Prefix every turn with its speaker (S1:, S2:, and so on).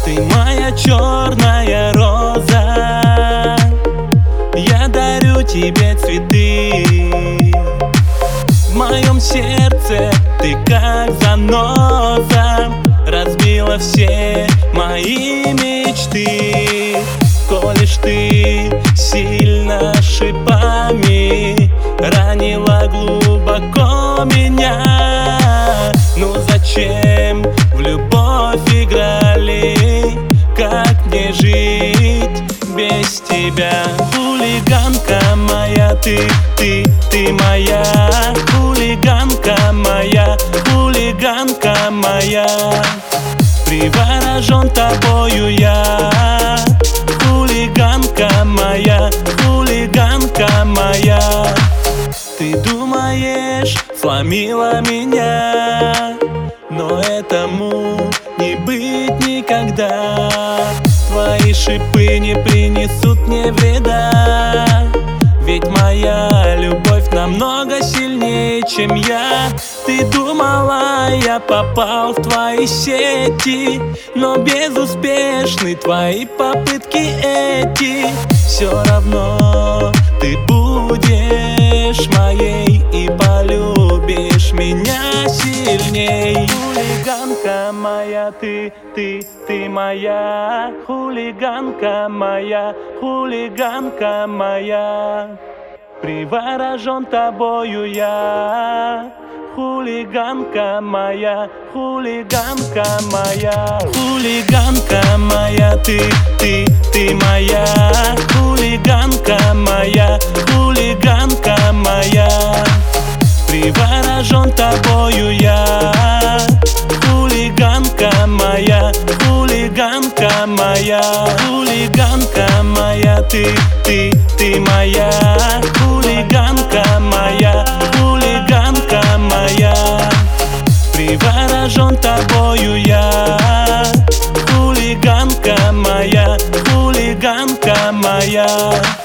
S1: Ты моя черная роза, я дарю тебе цветы. В моем сердце ты как заноза, разбила все мои мечты. Колешь ты сильно шипами, ранила глубоко меня. Ну зачем в любовь играли? Как мне жить без тебя? Хулиганка моя, ты моя. Хулиганка моя, хулиганка моя. Приворожен тобою я. Хулиганка моя, хулиганка моя. Ты думаешь, сломила меня, но этому не быть никогда. Твои шипы не принесут мне вреда, ведь моя любовь намного сильнее, чем я. Ты думала, я попал в твои сети, но безуспешны твои попытки эти. Все равно ты будешь моей и полюбишь меня сильней. Хулиганка моя, ты моя. Хулиганка моя, хулиганка моя. Приворожен тобою я. Хулиганка моя, хулиганка моя. Хулиганка моя, ты моя. Хулиганка моя, хулиганка моя. Приворожен тобою я. Хулиганка моя, хулиганка моя. Хулиганка моя, ты моя. Хулиганка моя, хулиганка моя. Приворожен тобою я. Хулиганка моя, хулиганка моя.